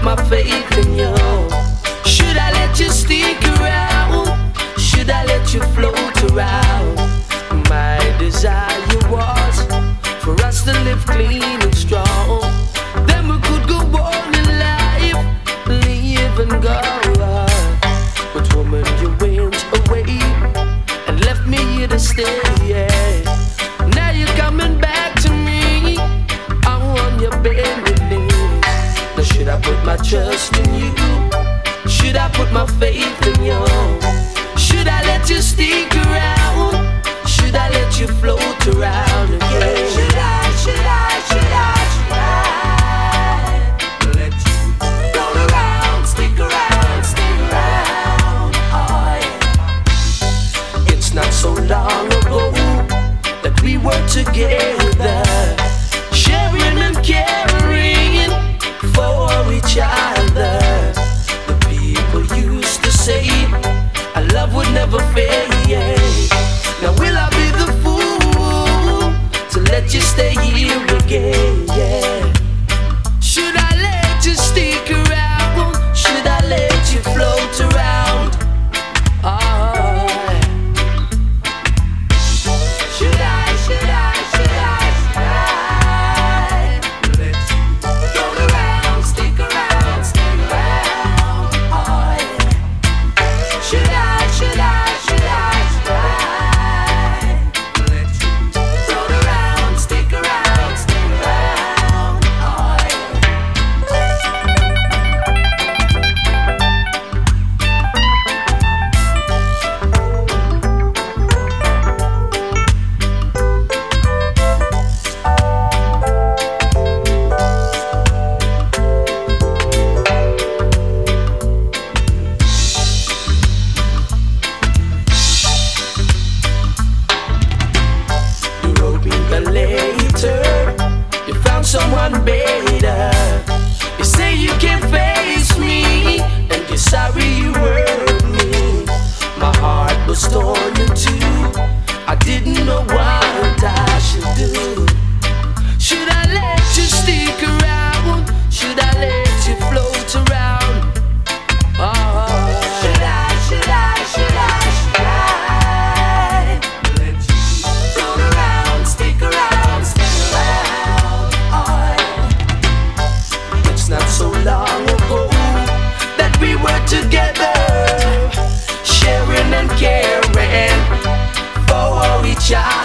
my faith in you? Should I let you stick around? Should I let you float around? My desire was for us to live clean and strong. Then we could go on in life, live and go on. But woman, you went away and left me here to stay, yeah. Now you're coming back to me, I'm on your bended knees. Now should I put my trust in you? Should I put my faith in you? Should I let you stick around? Should I let you float around again? Should I let you float around, stick around, stay around? Oh, yeah. It's not so long ago that we were together, sharing and caring for each other. The people used to say our love would never fade. Now will I be the fool to let you stay here again? Yeah. Should I let you stick around? Should I let you float around? Oh. Should I let you float around, stick around, stay around? Oh, yeah. Should I let you float around, stick around, stay around? Oh, you wrote me a letter, you found someone better. You say you can't face me, and you're sorry you hurt me. My heart was torn in two, I didn't know what I should do. Should I let you stick around? Should I let you float around? Oh. Should I let you float around, stick around, stay around? Oh, yeah. It's not so long ago that we were together, sharing and caring for each other.